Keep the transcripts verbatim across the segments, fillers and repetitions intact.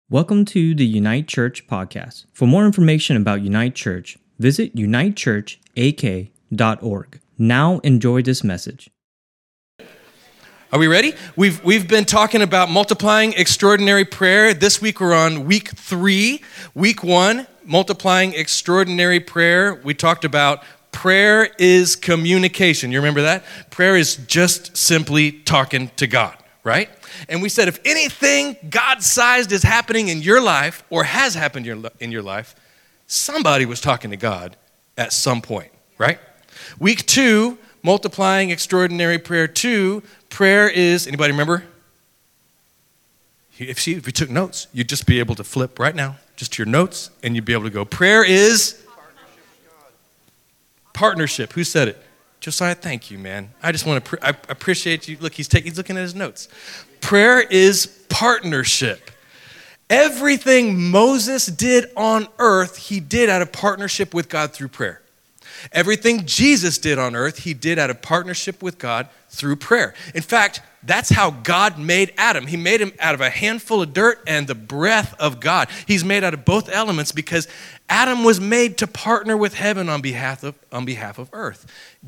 Welcome to the Unite Church podcast. For more information about Unite Church, visit unite church a k dot org. Now enjoy this message. Are we ready? We've we've been talking about multiplying extraordinary prayer. This week we're on week three. Week one, multiplying extraordinary prayer. We talked about prayer is communication. You remember that? Prayer is just simply talking to God, right? And we said if anything God-sized is happening in your life or has happened in your, in your life, somebody was talking to God at some point, right? Week two, multiplying extraordinary prayer two, prayer is, anybody remember? If you, if you took notes, you'd just be able to flip right now, just to your notes, and you'd be able to go, prayer is partnership. Who said it? Josiah, thank you, man. I just want to, pre- I appreciate you. Look, he's taking, he's looking at his notes. Prayer is partnership. Everything Moses did on earth, he did out of partnership with God through prayer. Everything Jesus did on earth, he did out of partnership with God through prayer. In fact, that's how God made Adam. He made him out of a handful of dirt and the breath of God. He's made out of both elements because Adam was made to partner with heaven on behalf of, on behalf of earth.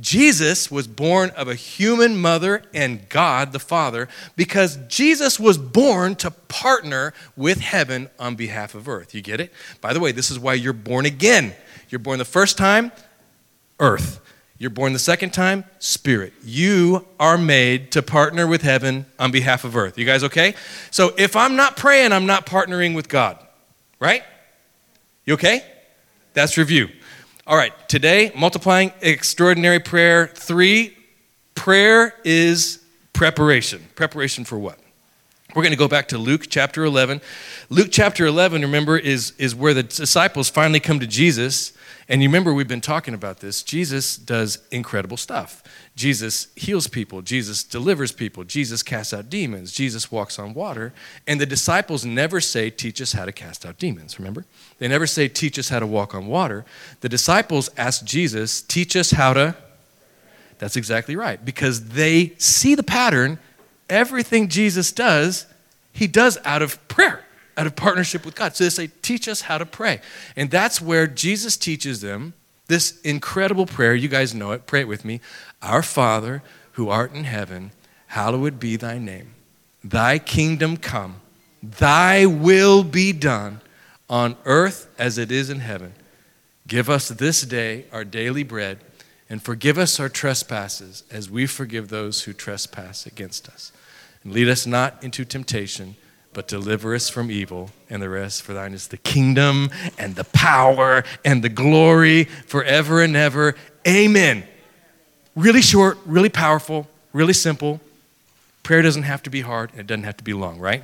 Jesus was born of a human mother and God the Father because Jesus was born to partner with heaven on behalf of earth. You get it? By the way, this is why you're born again. You're born the first time, earth. You're born the second time, spirit. You are made to partner with heaven on behalf of earth. You guys okay? So if I'm not praying, I'm not partnering with God, right? You okay? That's review. All right, today, multiplying extraordinary prayer three. Prayer is preparation. Preparation for what? We're going to go back to Luke chapter eleven. Luke chapter eleven, remember, is, is where the disciples finally come to Jesus. And you remember we've been talking about this. Jesus does incredible stuff. Jesus heals people. Jesus delivers people. Jesus casts out demons. Jesus walks on water. And the disciples never say, teach us how to cast out demons, remember? They never say, teach us how to walk on water. The disciples ask Jesus, teach us how to... That's exactly right. Because they see the pattern. Everything Jesus does, he does out of prayer, out of partnership with God. So they say, teach us how to pray. And that's where Jesus teaches them this incredible prayer. You guys know it. Pray it with me. Our Father, who art in heaven, hallowed be thy name. Thy kingdom come. Thy will be done on earth as it is in heaven. Give us this day our daily bread, and forgive us our trespasses as we forgive those who trespass against us. And lead us not into temptation, but deliver us from evil, and the rest, for thine is the kingdom and the power and the glory forever and ever. Amen. Really short, really powerful, really simple. Prayer doesn't have to be hard, and it doesn't have to be long, right?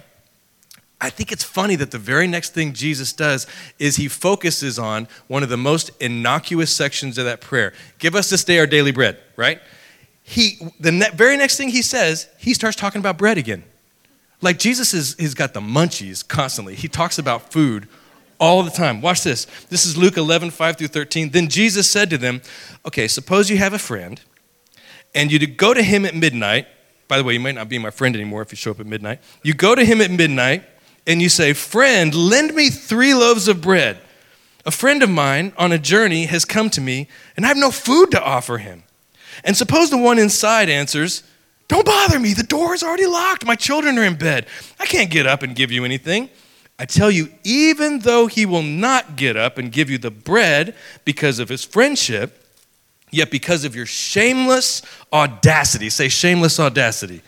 I think it's funny that the very next thing Jesus does is he focuses on one of the most innocuous sections of that prayer. Give us this day our daily bread, right? He, the ne- very next thing he says, he starts talking about bread again. Like Jesus is, he's got the munchies constantly. He talks about food all the time. Watch this. This is Luke eleven, five through thirteen. Then Jesus said to them, okay, suppose you have a friend and you go to him at midnight. By the way, you might not be my friend anymore if you show up at midnight. You go to him at midnight and you say, friend, lend me three loaves of bread. A friend of mine on a journey has come to me and I have no food to offer him. And suppose the one inside answers, don't bother me. The door is already locked. My children are in bed. I can't get up and give you anything. I tell you, even though he will not get up and give you the bread because of his friendship, yet because of your shameless audacity, say shameless audacity.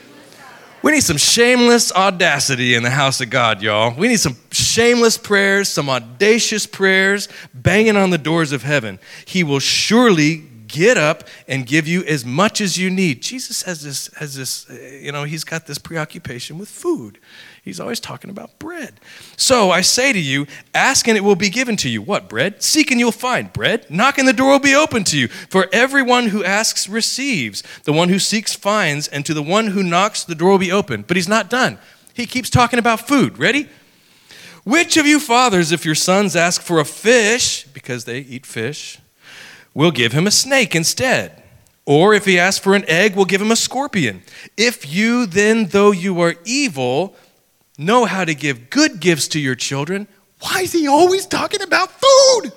We need some shameless audacity in the house of God, y'all. We need some shameless prayers, some audacious prayers banging on the doors of heaven. He will surely get up and give you as much as you need. Jesus has this, has this, you know, he's got this preoccupation with food. He's always talking about bread. So I say to you, ask and it will be given to you. What, bread? Seek and you'll find bread. Knock and the door will be open to you. For everyone who asks receives. The one who seeks finds. And to the one who knocks, the door will be open. But he's not done. He keeps talking about food. Ready? Which of you fathers, if your sons ask for a fish, because they eat fish, will give him a snake instead? Or if he asks for an egg, we'll give him a scorpion. If you then, though you are evil, know how to give good gifts to your children, why is he always talking about food?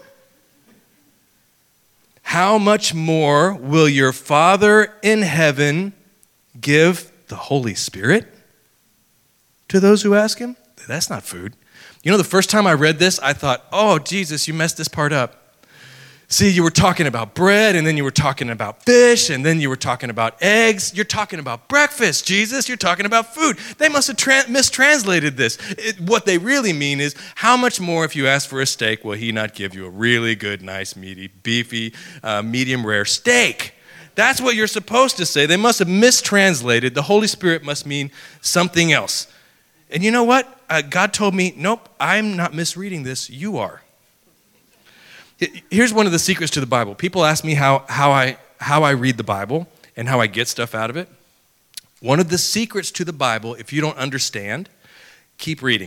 How much more will your Father in heaven give the Holy Spirit to those who ask him? That's not food. You know, the first time I read this, I thought, oh, Jesus, you messed this part up. See, you were talking about bread, and then you were talking about fish, and then you were talking about eggs. You're talking about breakfast, Jesus. You're talking about food. They must have tra- mistranslated this. It, what they really mean is, how much more if you ask for a steak, will he not give you a really good, nice, meaty, beefy, uh, medium rare steak? That's what you're supposed to say. They must have mistranslated. The Holy Spirit must mean something else. And you know what? Uh, God told me, nope, I'm not misreading this. You are. Here's one of the secrets to the Bible. People ask me how, how, I, how I read the Bible and how I get stuff out of it. One of the secrets to the Bible, if you don't understand, keep reading.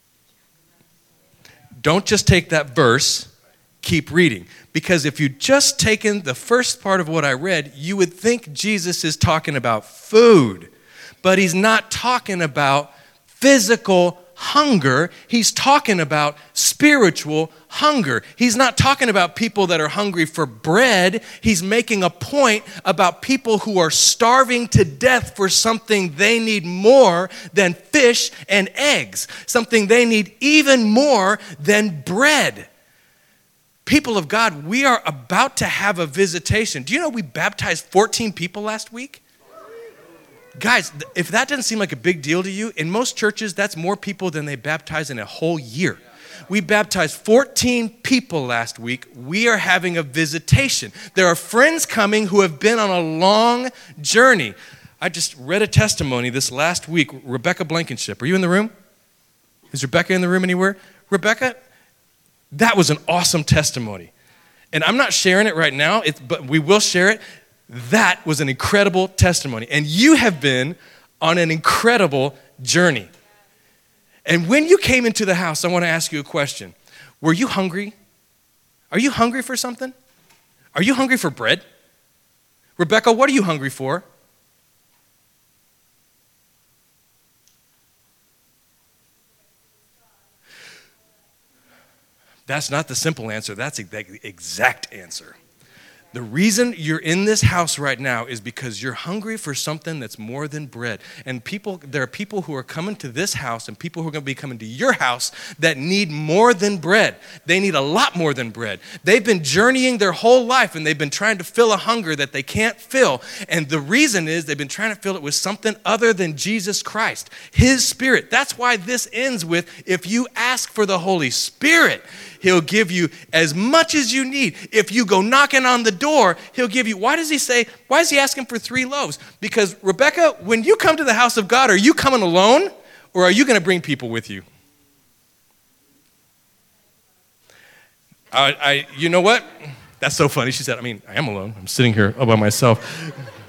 Don't just take that verse, keep reading. Because if you just taken the first part of what I read, you would think Jesus is talking about food. But he's not talking about physical hunger. He's talking about spiritual hunger. He's not talking about people that are hungry for bread. He's making a point about people who are starving to death for something they need more than fish and eggs, something they need even more than bread. People of God, we are about to have a visitation. Do you know we baptized fourteen people last week? Guys, if that doesn't seem like a big deal to you, in most churches, that's more people than they baptize in a whole year. We baptized fourteen people last week. We are having a visitation. There are friends coming who have been on a long journey. I just read a testimony this last week. Rebecca Blankenship. Are you in the room? Is Rebecca in the room anywhere? Rebecca, that was an awesome testimony. And I'm not sharing it right now, it's, but we will share it. That was an incredible testimony. And you have been on an incredible journey. And when you came into the house, I want to ask you a question. Were you hungry? Are you hungry for something? Are you hungry for bread? Rebecca, what are you hungry for? That's not the simple answer. That's the exact answer. The reason you're in this house right now is because you're hungry for something that's more than bread. And people, there are people who are coming to this house and people who are going to be coming to your house that need more than bread. They need a lot more than bread. They've been journeying their whole life and they've been trying to fill a hunger that they can't fill. And the reason is they've been trying to fill it with something other than Jesus Christ, His Spirit. That's why this ends with, if you ask for the Holy Spirit, He'll give you as much as you need. If you go knocking on the door, He'll give you. Why does He say, why is He asking for three loaves? Because, Rebecca, when you come to the house of God, are you coming alone or are you going to bring people with you? I, I, you know what? That's so funny. She said, I mean, I am alone. I'm sitting here all by myself.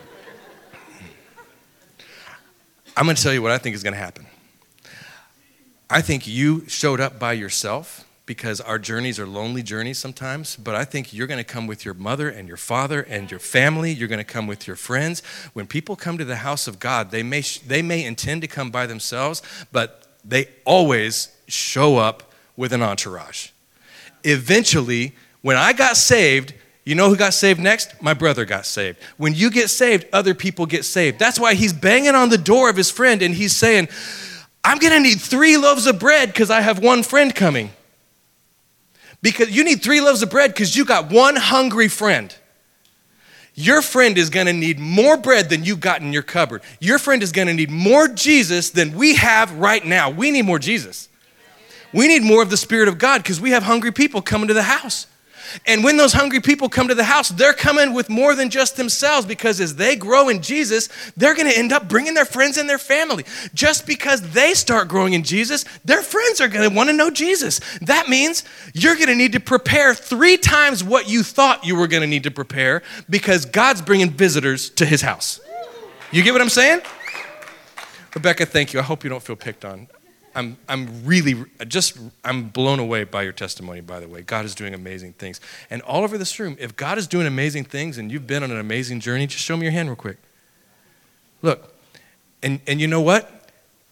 I'm going to tell you what I think is going to happen. I think you showed up by yourself, because our journeys are lonely journeys sometimes, but I think you're going to come with your mother and your father and your family. You're going to come with your friends. When people come to the house of God, they may they may intend to come by themselves, but they always show up with an entourage. Eventually, when I got saved, you know who got saved next? My brother got saved. When you get saved, other people get saved. That's why he's banging on the door of his friend and he's saying, I'm going to need three loaves of bread because I have one friend coming. Because you need three loaves of bread because you got one hungry friend. Your friend is going to need more bread than you got in your cupboard. Your friend is going to need more Jesus than we have right now. We need more Jesus. We need more of the Spirit of God because we have hungry people coming to the house. And when those hungry people come to the house, they're coming with more than just themselves, because as they grow in Jesus, they're going to end up bringing their friends and their family. Just because they start growing in Jesus, their friends are going to want to know Jesus. That means you're going to need to prepare three times what you thought you were going to need to prepare, because God's bringing visitors to His house. You get what I'm saying? Rebecca, thank you. I hope you don't feel picked on. I'm I'm really, just, I'm blown away by your testimony, by the way. God is doing amazing things. And all over this room, if God is doing amazing things and you've been on an amazing journey, just show me your hand real quick. Look, and, and you know what?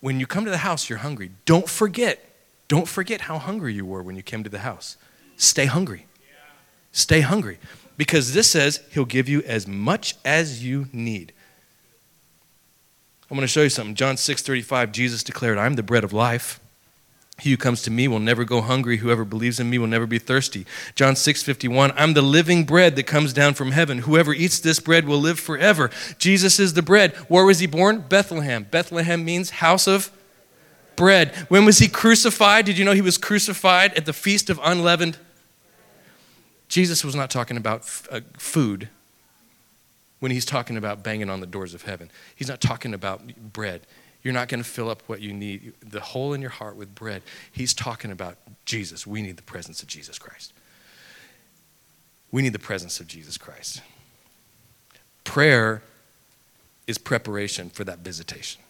when you come to the house, you're hungry. Don't forget, don't forget how hungry you were when you came to the house. Stay hungry. Stay hungry. Because this says he'll give you as much as you need. I'm going to show you something. John six thirty-five, Jesus declared, I'm the bread of life. He who comes to me will never go hungry. Whoever believes in me will never be thirsty. John six fifty-one, I'm the living bread that comes down from heaven. Whoever eats this bread will live forever. Jesus is the bread. Where was he born? Bethlehem. Bethlehem means house of bread. When was he crucified? Did you know he was crucified at the Feast of Unleavened? Jesus was not talking about f- uh, food when he's talking about banging on the doors of heaven. He's not talking about bread. You're not going to fill up what you need, the hole in your heart with bread. He's talking about Jesus. We need the presence of Jesus Christ. We need the presence of Jesus Christ. Prayer is preparation for that visitation.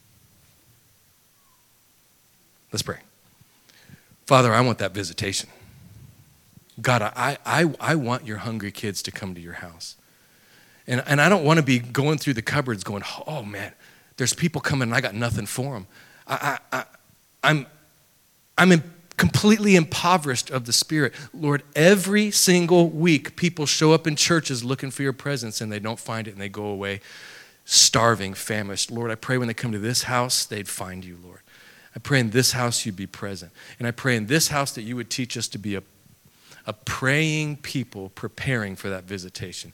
Let's pray. Father, I want that visitation. God, I, I, I want your hungry kids to come to your house. And, and I don't want to be going through the cupboards going, oh man, there's people coming and I got nothing for them. I, I, I, I'm, I'm in, completely impoverished of the Spirit. Lord, every single week people show up in churches looking for your presence and they don't find it and they go away starving, famished. Lord, I pray when they come to this house, they'd find you, Lord. I pray in this house you'd be present. And I pray in this house that you would teach us to be a, a praying people preparing for that visitation.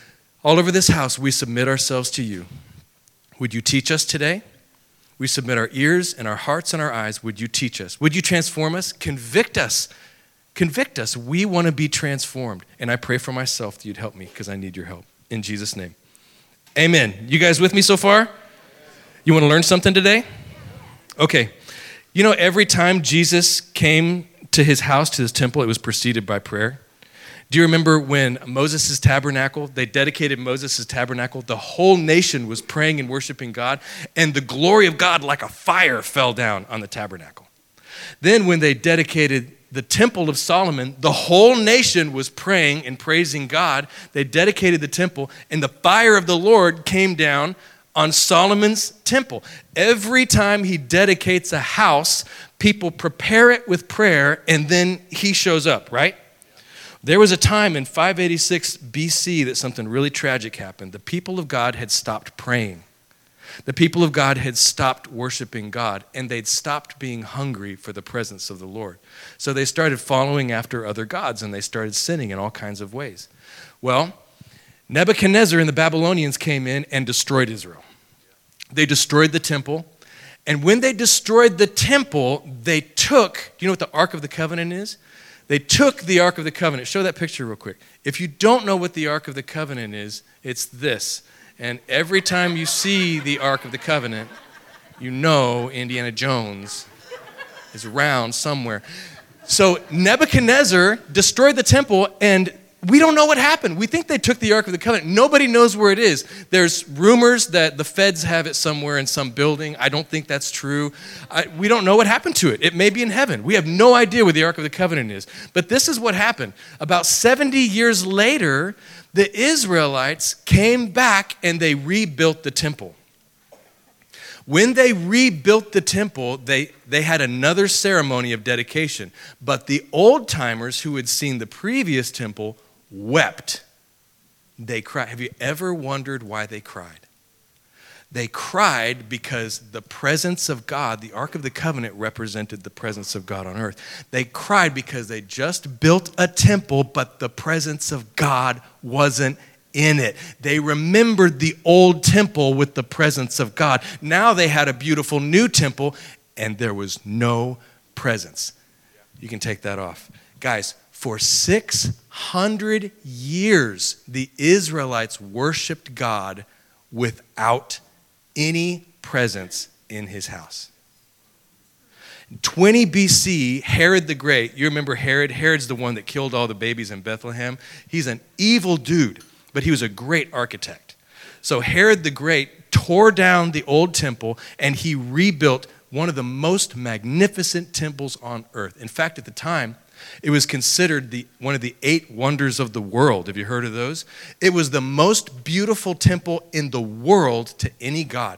All over this house, we submit ourselves to you. Would you teach us today? We submit our ears and our hearts and our eyes. Would you teach us? Would you transform us? Convict us. Convict us. We want to be transformed. And I pray for myself that you'd help me because I need your help. In Jesus' name. Amen. You guys with me so far? You want to learn something today? Okay. You know, every time Jesus came to his house, to his temple, it was preceded by prayer. Do you remember when Moses' tabernacle, they dedicated Moses' tabernacle, the whole nation was praying and worshiping God, and the glory of God like a fire fell down on the tabernacle. Then when they dedicated the temple of Solomon, the whole nation was praying and praising God. They dedicated the temple, and the fire of the Lord came down on Solomon's temple. Every time he dedicates a house, people prepare it with prayer, and then he shows up, right? There was a time in five eighty-six B C that something really tragic happened. The people of God had stopped praying. The people of God had stopped worshiping God, and they'd stopped being hungry for the presence of the Lord. So they started following after other gods, and they started sinning in all kinds of ways. Well, Nebuchadnezzar and the Babylonians came in and destroyed Israel. They destroyed the temple, and when they destroyed the temple, they took, do you know what the Ark of the Covenant is? They took the Ark of the Covenant. Show that picture real quick. If you don't know what the Ark of the Covenant is, it's this. And every time you see the Ark of the Covenant, you know Indiana Jones is around somewhere. So Nebuchadnezzar destroyed the temple, and we don't know what happened. We think they took the Ark of the Covenant. Nobody knows where it is. There's rumors that the feds have it somewhere in some building. I don't think that's true. I, we don't know what happened to it. It may be in heaven. We have no idea where the Ark of the Covenant is. But this is what happened. About seventy years later, the Israelites came back and they rebuilt the temple. When they rebuilt the temple, they, they had another ceremony of dedication. But the old-timers who had seen the previous temple wept. They cried. Have you ever wondered why they cried? They cried because the presence of God, the Ark of the Covenant, represented the presence of God on earth. They cried because they just built a temple, but the presence of God wasn't in it. They remembered the old temple with the presence of God. Now they had a beautiful new temple, and there was no presence. You can take that off. Guys, for six hundred years, the Israelites worshiped God without any presence in his house. twenty B C, Herod the Great, you remember Herod? Herod's the one that killed all the babies in Bethlehem. He's an evil dude, but he was a great architect. So Herod the Great tore down the old temple, and he rebuilt one of the most magnificent temples on earth. In fact, at the time, it was considered the, one of the eight wonders of the world. Have you heard of those? It was the most beautiful temple in the world to any god.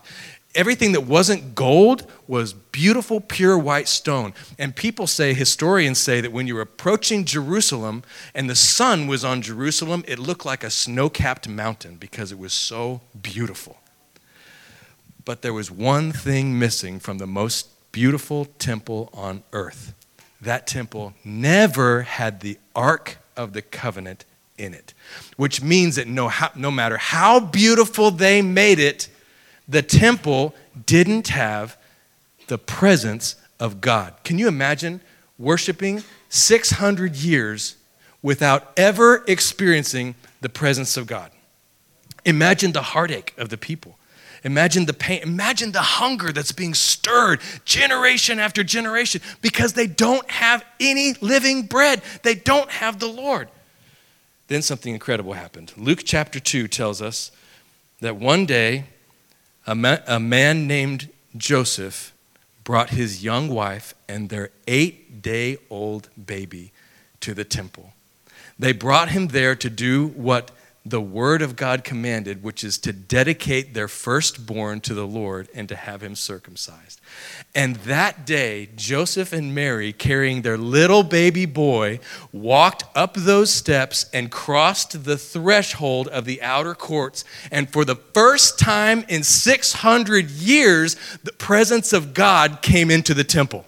Everything that wasn't gold was beautiful, pure white stone. And people say, historians say, that when you were approaching Jerusalem and the sun was on Jerusalem, it looked like a snow-capped mountain because it was so beautiful. But there was one thing missing from the most beautiful temple on earth. That temple never had the Ark of the Covenant in it, which means that no, no matter how beautiful they made it, the temple didn't have the presence of God. Can you imagine worshiping six hundred years without ever experiencing the presence of God? Imagine the heartache of the people. Imagine the pain. Imagine the hunger that's being stirred generation after generation because they don't have any living bread. They don't have the Lord. Then something incredible happened. Luke chapter two tells us that one day a man, a man named Joseph brought his young wife and their eight-day-old baby to the temple. They brought him there to do what the word of God commanded, which is to dedicate their firstborn to the Lord and to have him circumcised. And that day, Joseph and Mary, carrying their little baby boy, walked up those steps and crossed the threshold of the outer courts. And for the first time in six hundred years, the presence of God came into the temple.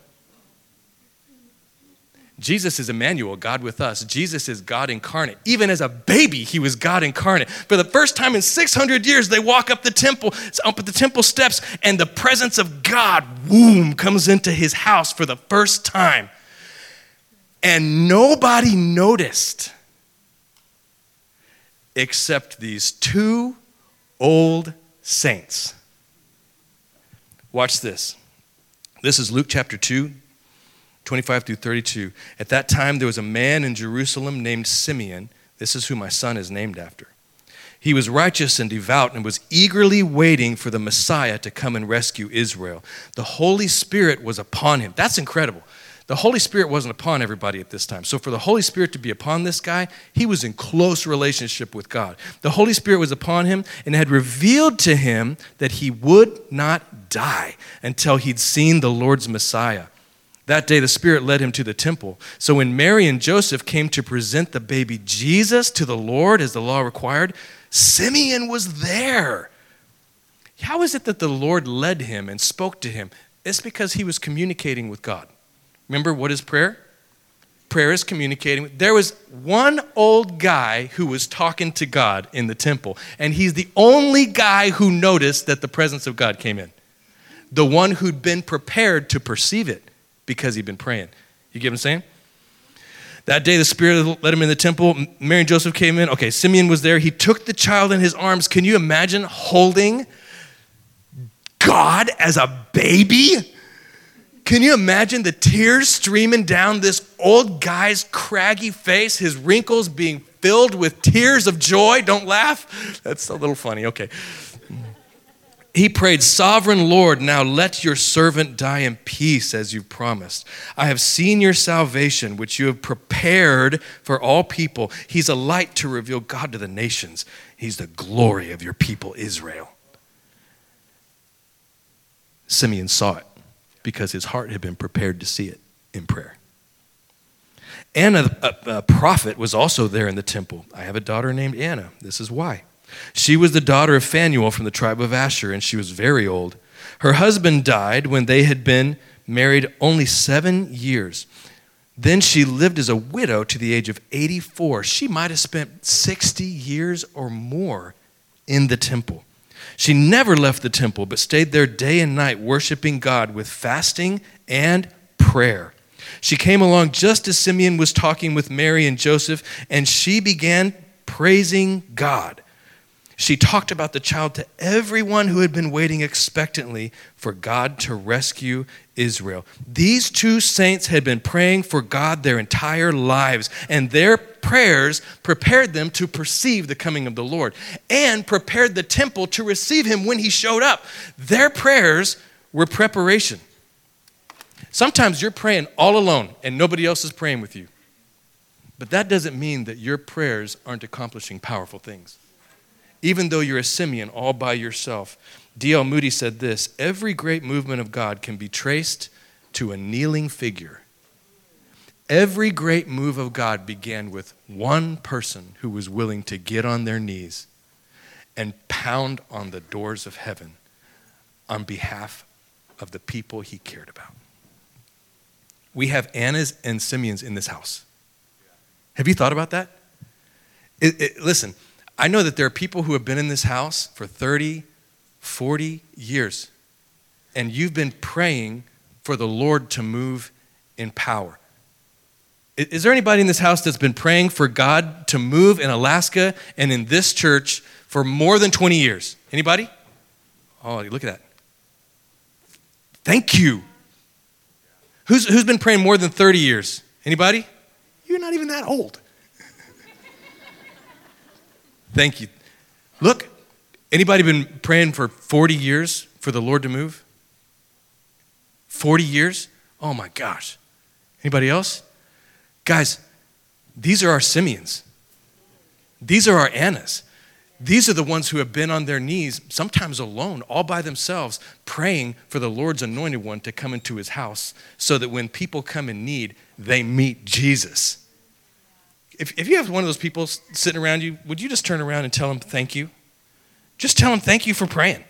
Jesus is Emmanuel, God with us. Jesus is God incarnate. Even as a baby, he was God incarnate. For the first time in six hundred years, they walk up the temple, up the temple steps, and the presence of God, boom, comes into his house for the first time. And nobody noticed except these two old saints. Watch this. This is Luke chapter two. twenty-five through thirty-two. At that time, there was a man in Jerusalem named Simeon. This is who my son is named after. He was righteous and devout and was eagerly waiting for the Messiah to come and rescue Israel. The Holy Spirit was upon him. That's incredible. The Holy Spirit wasn't upon everybody at this time. So for the Holy Spirit to be upon this guy, he was in close relationship with God. The Holy Spirit was upon him and had revealed to him that he would not die until he'd seen the Lord's Messiah. That day, the Spirit led him to the temple. So when Mary and Joseph came to present the baby Jesus to the Lord as the law required, Simeon was there. How is it that the Lord led him and spoke to him? It's because he was communicating with God. Remember, what is prayer? Prayer is communicating. There was one old guy who was talking to God in the temple, and he's the only guy who noticed that the presence of God came in. The one who'd been prepared to perceive it. Because he'd been praying. You get what I'm saying? That day, the Spirit led him in the temple. Mary and Joseph came in. Okay, Simeon was there. He took the child in his arms. Can you imagine holding God as a baby? Can you imagine the tears streaming down this old guy's craggy face, his wrinkles being filled with tears of joy? Don't laugh. That's a little funny. Okay. He prayed, "Sovereign Lord, now let your servant die in peace as you promised. I have seen your salvation, which you have prepared for all people. He's a light to reveal God to the nations. He's the glory of your people, Israel." Simeon saw it because his heart had been prepared to see it in prayer. Anna, a, a prophet, was also there in the temple. I have a daughter named Anna. This is why. She was the daughter of Phanuel from the tribe of Asher, and she was very old. Her husband died when they had been married only seven years. Then she lived as a widow to the age of eighty-four. She might have spent sixty years or more in the temple. She never left the temple, but stayed there day and night, worshiping God with fasting and prayer. She came along just as Simeon was talking with Mary and Joseph, and she began praising God. She talked about the child to everyone who had been waiting expectantly for God to rescue Israel. These two saints had been praying for God their entire lives, and their prayers prepared them to perceive the coming of the Lord and prepared the temple to receive him when he showed up. Their prayers were preparation. Sometimes you're praying all alone and nobody else is praying with you. But that doesn't mean that your prayers aren't accomplishing powerful things. even though you're a Simeon all by yourself. D L Moody said this, every great movement of God can be traced to a kneeling figure. Every great move of God began with one person who was willing to get on their knees and pound on the doors of heaven on behalf of the people he cared about. We have Annas and Simeons in this house. Have you thought about that? It, it, listen, I know that there are people who have been in this house for thirty, forty years, and you've been praying for the Lord to move in power. Is, is there anybody in this house that's been praying for God to move in Alaska and in this church for more than twenty years? Anybody? Oh, look at that. Thank you. Who's, who's been praying more than thirty years? Anybody? You're not even that old. Thank you. Look, anybody been praying for forty years for the Lord to move? forty years? Oh my gosh. Anybody else? Guys, these are our Simeons. These are our Annas. These are the ones who have been on their knees, sometimes alone, all by themselves, praying for the Lord's anointed one to come into his house so that when people come in need, they meet Jesus. If, if you have one of those people sitting around you, would you just turn around and tell them thank you? Just tell them thank you for praying.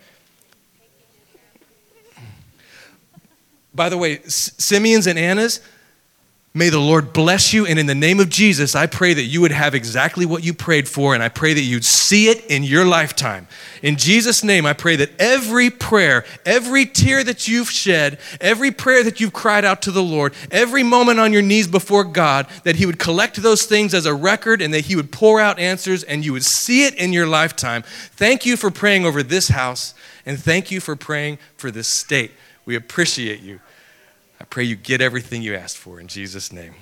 By the way, Simeons and Annas, may the Lord bless you, and in the name of Jesus, I pray that you would have exactly what you prayed for, and I pray that you'd see it in your lifetime. In Jesus' name, I pray that every prayer, every tear that you've shed, every prayer that you've cried out to the Lord, every moment on your knees before God, that he would collect those things as a record and that he would pour out answers and you would see it in your lifetime. Thank you for praying over this house, and thank you for praying for this state. We appreciate you. I pray you get everything you asked for in Jesus' name.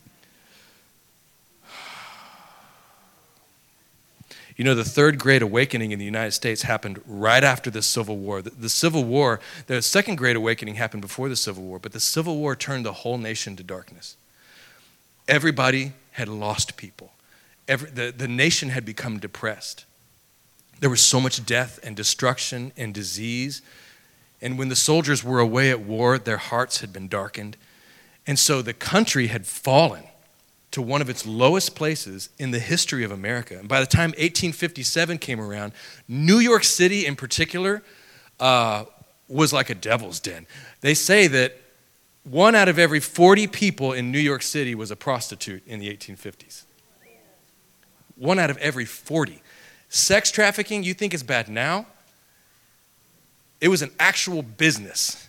You know, the third great awakening in the United States happened right after the Civil War. The, the Civil War, the second great awakening happened before the Civil War, but the Civil War turned the whole nation to darkness. Everybody had lost people. Every, the, the nation had become depressed. There was so much death and destruction and disease. And when the soldiers were away at war, their hearts had been darkened. And so the country had fallen to one of its lowest places in the history of America. And by the time eighteen fifty-seven came around, New York City in particular uh, was like a devil's den. They say that one out of every forty people in New York City was a prostitute in the eighteen fifties. One out of every forty. Sex trafficking, you think is bad now? It was an actual business.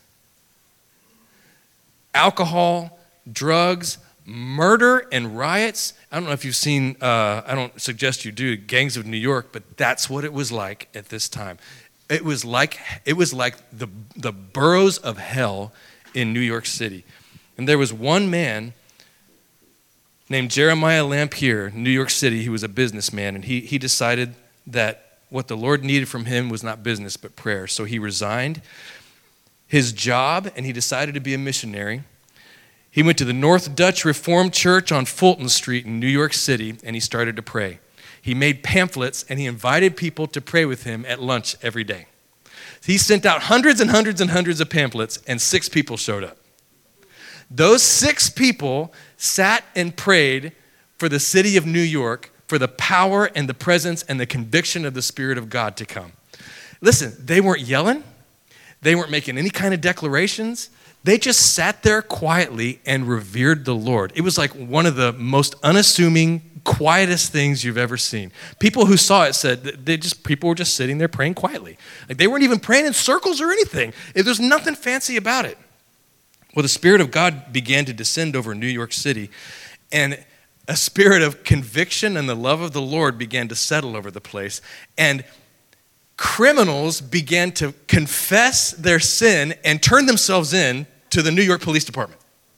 Alcohol, drugs, murder, and riots. I don't know if you've seen, uh, I don't suggest you do, Gangs of New York, but that's what it was like at this time. It was like it was like the, the boroughs of hell in New York City. And there was one man named Jeremiah Lampier, New York City. He was a businessman, and he, he decided that what the Lord needed from him was not business, but prayer. So he resigned his job, and he decided to be a missionary. He went to the North Dutch Reformed Church on Fulton Street in New York City, and he started to pray. He made pamphlets, and he invited people to pray with him at lunch every day. He sent out hundreds and hundreds and hundreds of pamphlets, and six people showed up. Those six people sat and prayed for the city of New York, for the power and the presence and the conviction of the Spirit of God to come. Listen, they weren't yelling. They weren't making any kind of declarations. They just sat there quietly and revered the Lord. It was like one of the most unassuming, quietest things you've ever seen. People who saw it said that they just people were just sitting there praying quietly. Like they weren't even praying in circles or anything. There's nothing fancy about it. Well, the Spirit of God began to descend over New York City, and a spirit of conviction and the love of the Lord began to settle over the place. And criminals began to confess their sin and turn themselves in to the New York Police Department.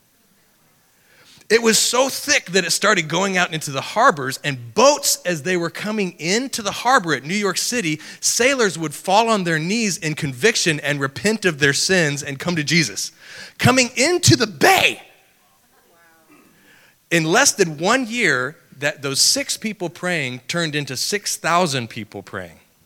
It was so thick that it started going out into the harbors, and boats, as they were coming into the harbor at New York City, sailors would fall on their knees in conviction and repent of their sins and come to Jesus. Coming into the bay. In less than one year, that those six people praying turned into six thousand people praying.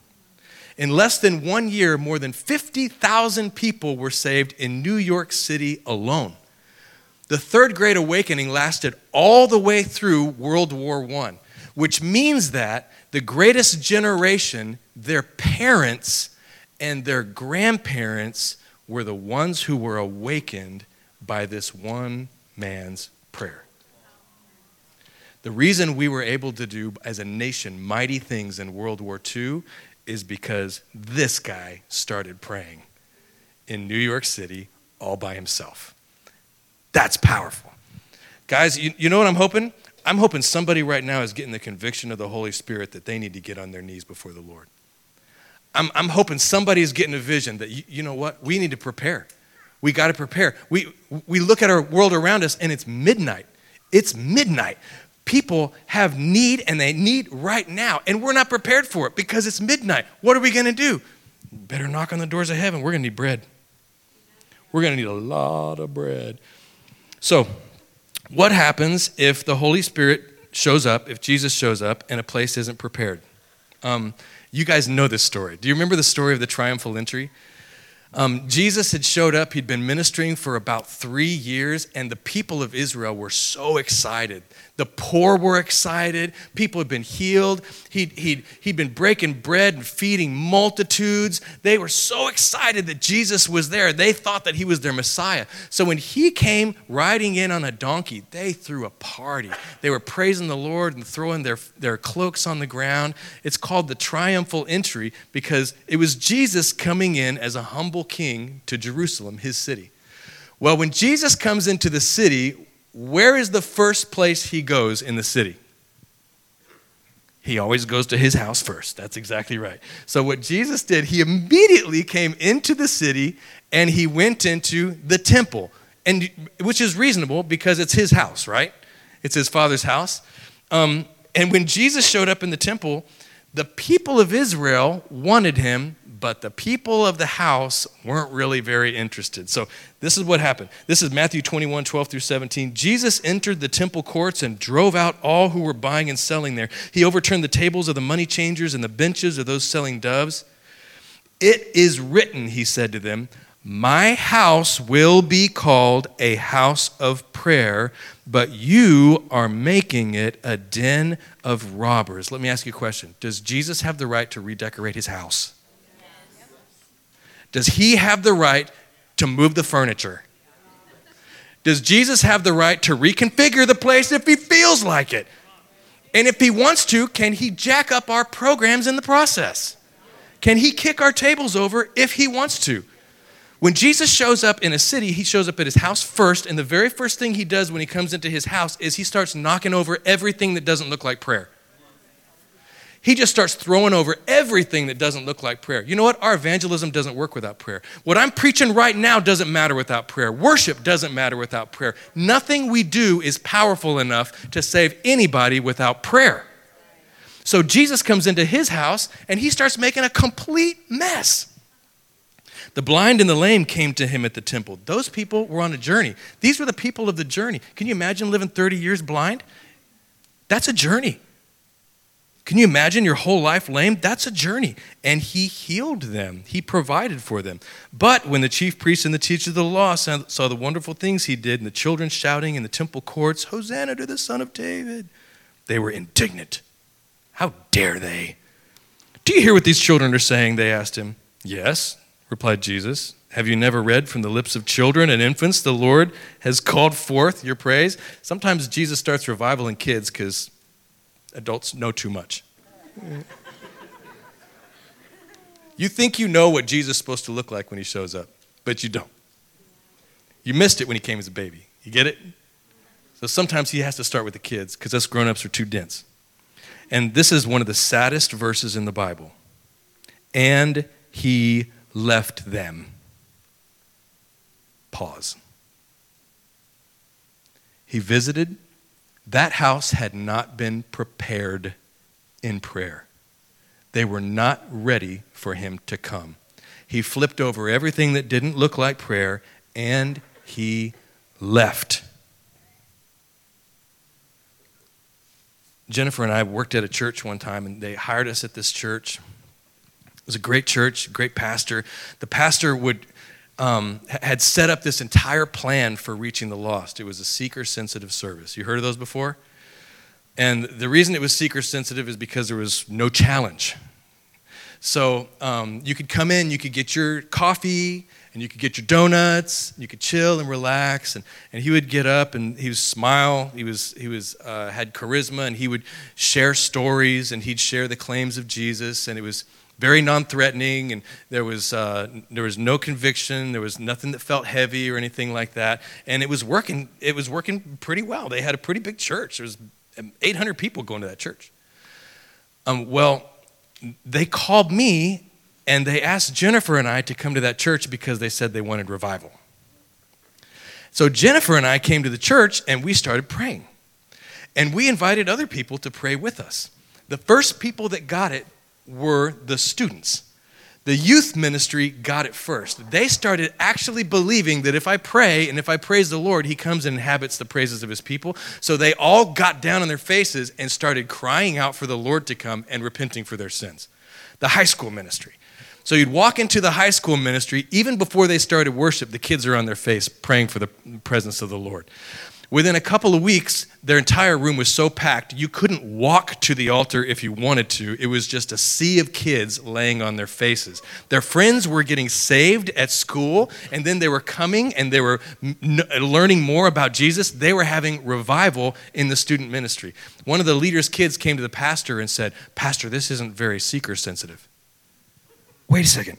In less than one year, more than fifty thousand people were saved in New York City alone. The Third Great Awakening lasted all the way through World War One, which means that the greatest generation, their parents and their grandparents, were the ones who were awakened by this one man's prayer. The reason we were able to do, as a nation, mighty things in World War Two is because this guy started praying in New York City all by himself. That's powerful. Guys, you, you know what I'm hoping? I'm hoping somebody right now is getting the conviction of the Holy Spirit that they need to get on their knees before the Lord. I'm, I'm hoping somebody is getting a vision that, you, you know what? We need to prepare. We got to prepare. We, we look at our world around us and it's midnight. It's midnight. People have need and they need right now. And we're not prepared for it because it's midnight. What are we going to do? Better knock on the doors of heaven. We're going to need bread. We're going to need a lot of bread. So, what happens if the Holy Spirit shows up, if Jesus shows up, and a place isn't prepared? Um, you guys know this story. Do you remember the story of the triumphal entry? Um, Jesus had showed up. He'd been ministering for about three years, and the people of Israel were so excited. The poor were excited. People had been healed. He'd, he'd, he'd been breaking bread and feeding multitudes. They were so excited that Jesus was there. They thought that he was their Messiah. So when he came riding in on a donkey, they threw a party. They were praising the Lord and throwing their, their cloaks on the ground. It's called the triumphal entry because it was Jesus coming in as a humble king to Jerusalem, his city. Well, when Jesus comes into the city, where is the first place he goes in the city? He always goes to his house first. That's exactly right. So what Jesus did, he immediately came into the city and he went into the temple, and which is reasonable because it's his house, right? It's his Father's house. Um, and when Jesus showed up in the temple, the people of Israel wanted him, but the people of the house weren't really very interested. So this is what happened. This is Matthew twenty-one, twelve through seventeen. Jesus entered the temple courts and drove out all who were buying and selling there. He overturned the tables of the money changers and the benches of those selling doves. It is written, he said to them, my house will be called a house of prayer, but you are making it a den of robbers. Let me ask you a question. Does Jesus have the right to redecorate his house? Does he have the right to move the furniture? Does Jesus have the right to reconfigure the place if he feels like it? And if he wants to, can he jack up our programs in the process? Can he kick our tables over if he wants to? When Jesus shows up in a city, he shows up at his house first, and the very first thing he does when he comes into his house is he starts knocking over everything that doesn't look like prayer. He just starts throwing over everything that doesn't look like prayer. You know what? Our evangelism doesn't work without prayer. What I'm preaching right now doesn't matter without prayer. Worship doesn't matter without prayer. Nothing we do is powerful enough to save anybody without prayer. So Jesus comes into his house and he starts making a complete mess. The blind and the lame came to him at the temple. Those people were on a journey. These were the people of the journey. Can you imagine living thirty years blind? That's a journey. Can you imagine your whole life lame? That's a journey. And he healed them. He provided for them. But when the chief priests and the teachers of the law saw the wonderful things he did and the children shouting in the temple courts, Hosanna to the Son of David, they were indignant. How dare they? Do you hear what these children are saying? They asked him. Yes, replied Jesus. Have you never read from the lips of children and infants the Lord has called forth your praise? Sometimes Jesus starts revival in kids because adults know too much. You think you know what Jesus is supposed to look like when he shows up, but you don't. You missed it when he came as a baby. You get it? So sometimes he has to start with the kids because us grown-ups are too dense. And this is one of the saddest verses in the Bible. And he left them. Pause. He visited. That house had not been prepared in prayer. They were not ready for him to come. He flipped over everything that didn't look like prayer, and he left. Jennifer and I worked at a church one time, and they hired us at this church. was a great church, great pastor. The pastor would um, had set up this entire plan for reaching the lost. It was a seeker-sensitive service. You heard of those before? And the reason it was seeker-sensitive is because there was no challenge. So um, you could come in, you could get your coffee, and you could get your donuts, you could chill and relax, and, and he would get up and he would smile, he was he was uh, had charisma, and he would share stories, and he'd share the claims of Jesus, and it was very non-threatening, and there was uh, there was no conviction, there was nothing that felt heavy or anything like that, and it was working. It was working pretty well. They had a pretty big church. There was eight hundred people going to that church. Um, well, they called me. And they asked Jennifer and I to come to that church because they said they wanted revival. So Jennifer and I came to the church and we started praying. And we invited other people to pray with us. The first people that got it were the students. The youth ministry got it first. They started actually believing that if I pray and if I praise the Lord, he comes and inhabits the praises of his people. So they all got down on their faces and started crying out for the Lord to come and repenting for their sins. The high school ministry. So you'd walk into the high school ministry, even before they started worship, the kids are on their face praying for the presence of the Lord. Within a couple of weeks, their entire room was so packed, you couldn't walk to the altar if you wanted to. It was just a sea of kids laying on their faces. Their friends were getting saved at school, and then they were coming and they were n- learning more about Jesus. They were having revival in the student ministry. One of the leader's kids came to the pastor and said, "Pastor, this isn't very seeker sensitive." Wait a second.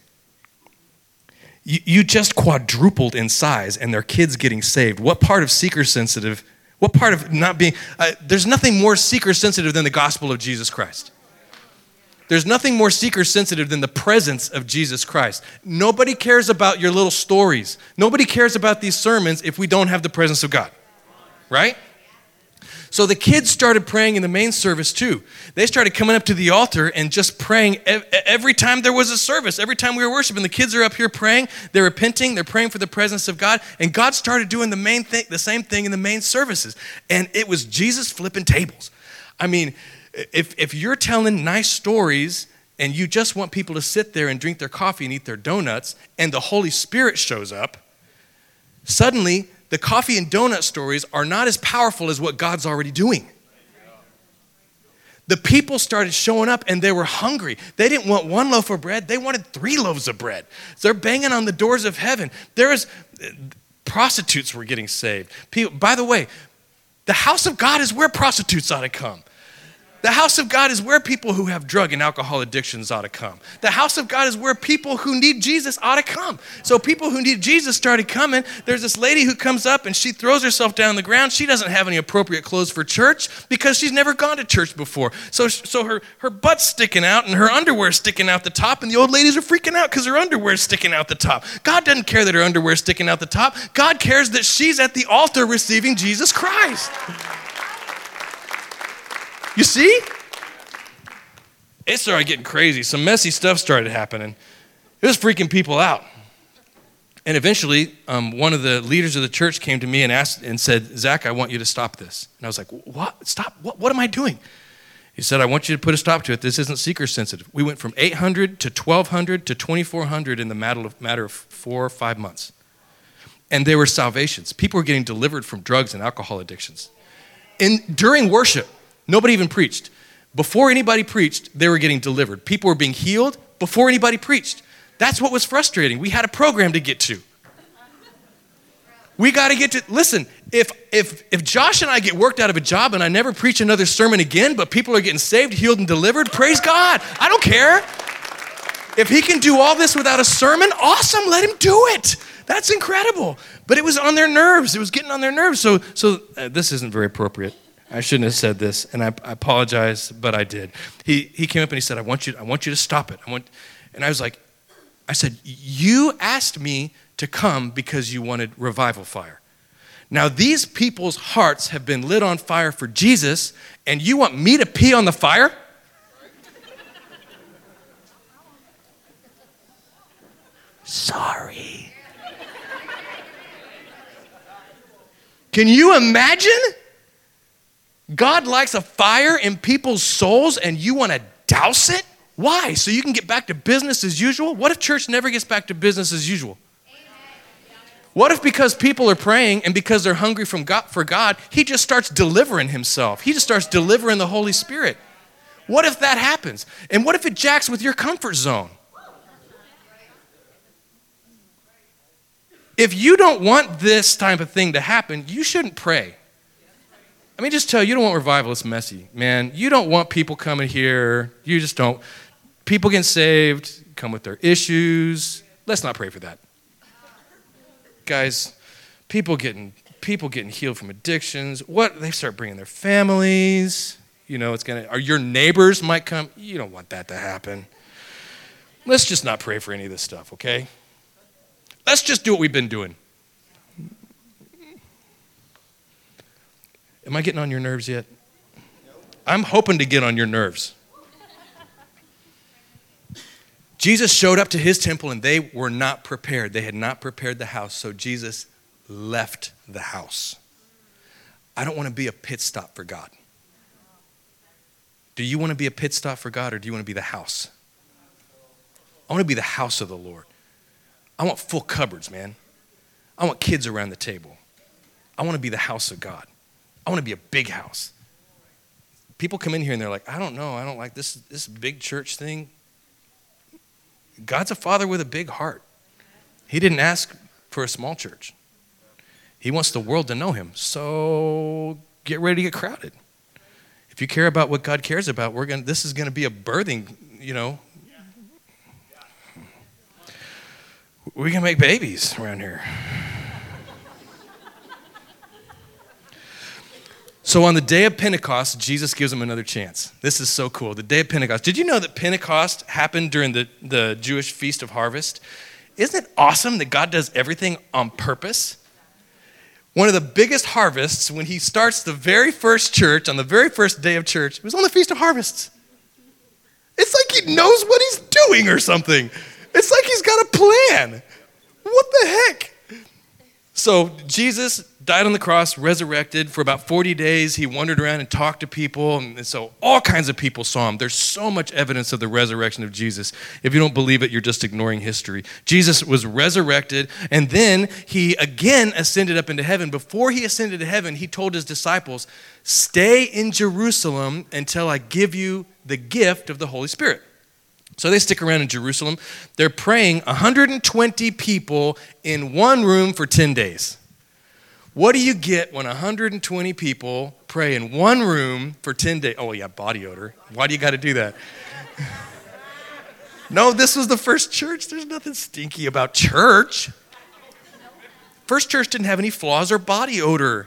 You, you just quadrupled in size and their kids getting saved. What part of seeker sensitive, what part of not being, uh, there's nothing more seeker sensitive than the gospel of Jesus Christ. There's nothing more seeker sensitive than the presence of Jesus Christ. Nobody cares about your little stories. Nobody cares about these sermons if we don't have the presence of God, right? So the kids started praying in the main service too. They started coming up to the altar and just praying every time there was a service. Every time we were worshiping, the kids are up here praying. They're repenting. They're praying for the presence of God. And God started doing the main thing, the same thing in the main services. And it was Jesus flipping tables. I mean, if if you're telling nice stories and you just want people to sit there and drink their coffee and eat their donuts, and the Holy Spirit shows up, suddenly the coffee and donut stories are not as powerful as what God's already doing. The people started showing up and they were hungry. They didn't want one loaf of bread. They wanted three loaves of bread. So they're banging on the doors of heaven. There was, prostitutes were getting saved. People, by the way, the house of God is where prostitutes ought to come. The house of God is where people who have drug and alcohol addictions ought to come. The house of God is where people who need Jesus ought to come. So people who need Jesus started coming. There's this lady who comes up and she throws herself down on the ground. She doesn't have any appropriate clothes for church because she's never gone to church before. So, so her, her butt's sticking out and her underwear's sticking out the top, and the old ladies are freaking out because her underwear's sticking out the top. God doesn't care that her underwear's sticking out the top. God cares that she's at the altar receiving Jesus Christ. You see? It started getting crazy. Some messy stuff started happening. It was freaking people out. And eventually, um, one of the leaders of the church came to me and asked and said, "Zach, I want you to stop this." And I was like, "What? Stop? What, what am I doing?" He said, "I want you to put a stop to it. This isn't seeker sensitive." We went from eight hundred to twelve hundred to twenty-four hundred in the matter of, matter of four or five months. And there were salvations. People were getting delivered from drugs and alcohol addictions. In, during worship, nobody even preached. Before anybody preached, they were getting delivered. People were being healed before anybody preached. That's what was frustrating. We had a program to get to. We got to get to, listen, if if if Josh and I get worked out of a job and I never preach another sermon again, but people are getting saved, healed, and delivered, praise God. I don't care. If he can do all this without a sermon, awesome, let him do it. That's incredible. But it was on their nerves. It was getting on their nerves. So, so uh, this isn't very appropriate. I shouldn't have said this, and I, I apologize, but I did. He he came up and he said, I want you, I want you to stop it. I want, and I was like, I said, you asked me to come because you wanted revival fire. Now these people's hearts have been lit on fire for Jesus, and you want me to pee on the fire? Sorry. Can you imagine? God likes a fire in people's souls and you want to douse it Why? So you can get back to business as usual? What if church never gets back to business as usual? What if because people are praying and because they're hungry from God, for God, he just starts delivering himself? He just starts delivering the Holy Spirit. What if that happens? And what if it jacks with your comfort zone? If you don't want this type of thing to happen, you shouldn't pray. Let me just tell you, you don't want revival. It's messy, man. You don't want people coming here. You just don't. People getting saved, come with their issues. Let's not pray for that. Guys, people getting people getting healed from addictions. What? They start bringing their families. You know, it's going to, or your neighbors might come. You don't want that to happen. Let's just not pray for any of this stuff, okay? Let's just do what we've been doing. Am I getting on your nerves yet? I'm hoping to get on your nerves. Jesus showed up to his temple and they were not prepared. They had not prepared the house, so Jesus left the house. I don't want to be a pit stop for God. Do you want to be a pit stop for God, or do you want to be the house? I want to be the house of the Lord. I want full cupboards, man. I want kids around the table. I want to be the house of God. I want to be a big house. People come in here and they're like, I don't know, I don't like this, this big church thing. God's a father with a big heart. He didn't ask for a small church. He wants the world to know him. So get ready to get crowded. If you care about what God cares about, we're going. This is going to be a birthing, you know. We can make babies around here. So on the day of Pentecost, Jesus gives them another chance. This is so cool. The day of Pentecost. Did you know that Pentecost happened during the, the Jewish Feast of Harvest? Isn't it awesome that God does everything on purpose? One of the biggest harvests, when he starts the very first church, on the very first day of church, it was on the Feast of Harvests. It's like he knows what he's doing or something. It's like he's got a plan. What the heck? So Jesus died on the cross, resurrected. For about forty days, he wandered around and talked to people. And so all kinds of people saw him. There's so much evidence of the resurrection of Jesus. If you don't believe it, you're just ignoring history. Jesus was resurrected, and then he again ascended up into heaven. Before he ascended to heaven, he told his disciples, stay in Jerusalem until I give you the gift of the Holy Spirit. So they stick around in Jerusalem. They're praying one hundred twenty people in one room for ten days. What do you get when one hundred twenty people pray in one room for ten days? Oh, yeah, body odor. Why do you got to do that? No, this was the first church. There's nothing stinky about church. First church didn't have any flaws or body odor.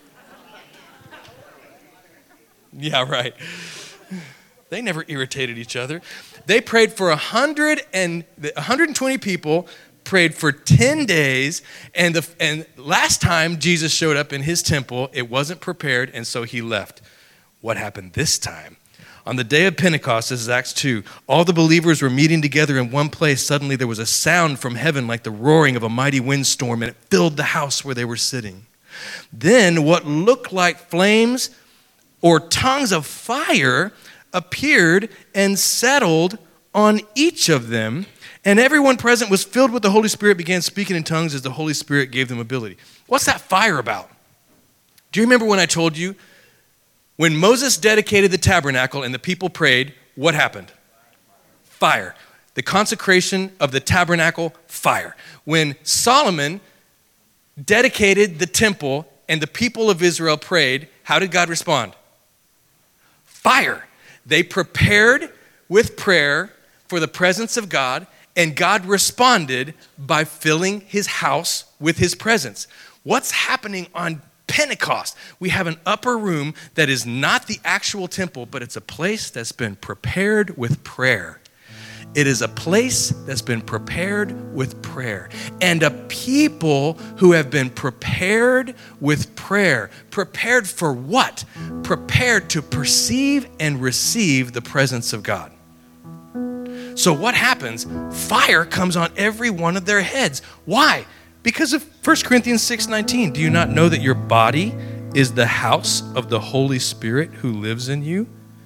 Yeah, right. They never irritated each other. They prayed for one hundred and one hundred twenty people, prayed for ten days, and the and last time Jesus showed up in his temple, it wasn't prepared, and so he left. What happened this time? On the day of Pentecost, this is Acts two, all the believers were meeting together in one place. Suddenly there was a sound from heaven like the roaring of a mighty windstorm, and it filled the house where they were sitting. Then what looked like flames or tongues of fire appeared and settled on each of them, and everyone present was filled with the Holy Spirit, began speaking in tongues as the Holy Spirit gave them ability. What's that fire about? Do you remember when I told you when Moses dedicated the tabernacle and the people prayed, what happened? Fire. The consecration of the tabernacle, fire. When Solomon dedicated the temple and the people of Israel prayed, how did God respond? Fire. They prepared with prayer for the presence of God, and God responded by filling his house with his presence. What's happening on Pentecost? We have an upper room that is not the actual temple, but it's a place that's been prepared with prayer. It is a place that's been prepared with prayer, and a people who have been prepared with prayer. Prepared for what? Prepared to perceive and receive the presence of God. So what happens? Fire comes on every one of their heads. Why? Because of First Corinthians six nineteen. Do you not know that your body is the house of the Holy Spirit who lives in you?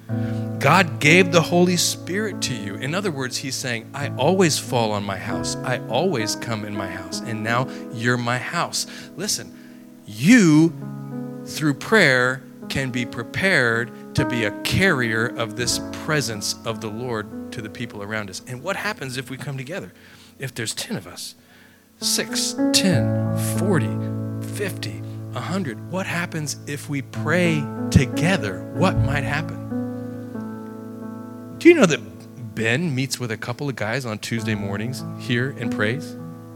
God gave the Holy Spirit to you. In other words, he's saying, I always fall on my house. I always come in my house. And now you're my house. Listen, you, through prayer, can be prepared to be a carrier of this presence of the Lord to the people around us. And what happens if we come together? If there's ten of us, six, ten, forty, fifty, one hundred, what happens if we pray together? What might happen? Do you know that Ben meets with a couple of guys on Tuesday mornings here and prays?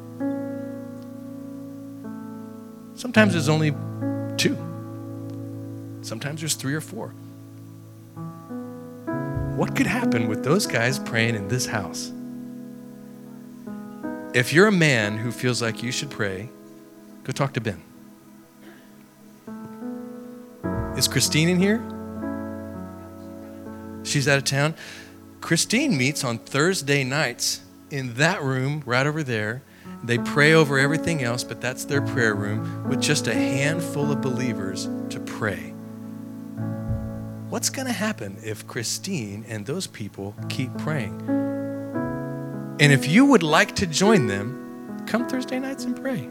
Sometimes there's only two. Sometimes there's three or four. What could happen with those guys praying in this house? If you're a man who feels like you should pray, go talk to Ben. Is Christine in here? She's out of town. Christine meets on Thursday nights in that room right over there. They pray over everything else, but that's their prayer room with just a handful of believers to pray. What's going to happen if Christine and those people keep praying? And if you would like to join them, come Thursday nights and pray.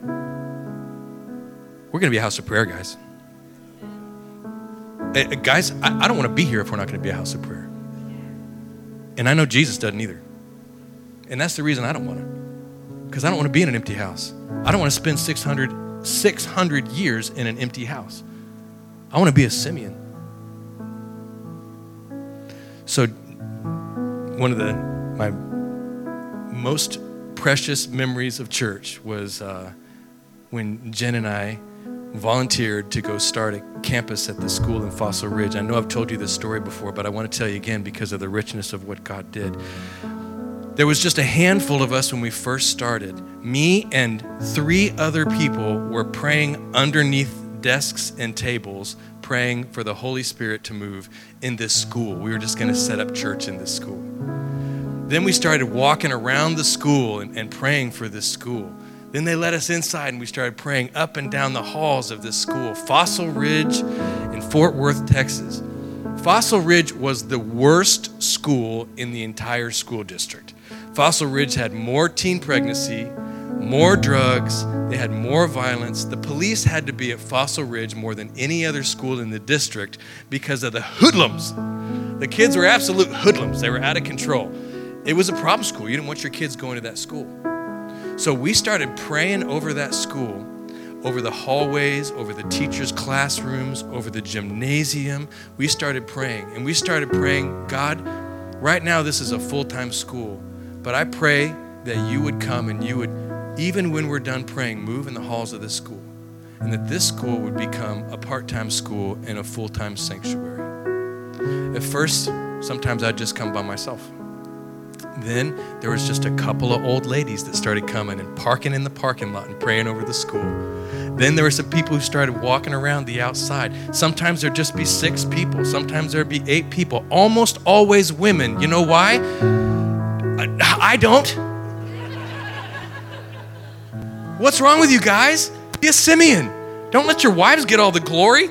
We're going to be a house of prayer, guys. Hey, guys, I, I don't want to be here if we're not going to be a house of prayer. And I know Jesus doesn't either. And that's the reason I don't want to. Because I don't want to be in an empty house. I don't want to spend six hundred, six hundred years in an empty house. I want to be a Simeon. So one of the my most precious memories of church was uh, when Jen and I volunteered to go start a campus at the school in Fossil Ridge. I know I've told you this story before, but I want to tell you again because of the richness of what God did. There was just a handful of us when we first started. Me and three other people were praying underneath desks and tables, praying for the Holy Spirit to move in this school. We were just going to set up church in this school. Then we started walking around the school and, and praying for this school. Then they let us inside and we started praying up and down the halls of this school, Fossil Ridge in Fort Worth, Texas. Fossil Ridge was the worst school in the entire school district. Fossil Ridge had more teen pregnancy, more drugs, they had more violence. The police had to be at Fossil Ridge more than any other school in the district because of the hoodlums. The kids were absolute hoodlums. They were out of control. It was a problem school. You didn't want your kids going to that school. So we started praying over that school, over the hallways, over the teachers' classrooms, over the gymnasium. We started praying, and we started praying, God, right now this is a full-time school, but I pray that you would come and you would, even when we're done praying, move in the halls of this school, and that this school would become a part-time school and a full-time sanctuary. At first, sometimes I'd just come by myself. Then there was just a couple of old ladies that started coming and parking in the parking lot and praying over the school. Then there were some people who started walking around the outside. Sometimes there'd just be six people. Sometimes there'd be eight people. Almost always women. You know why? I, I don't. What's wrong with you guys? Be a Simeon. Don't let your wives get all the glory.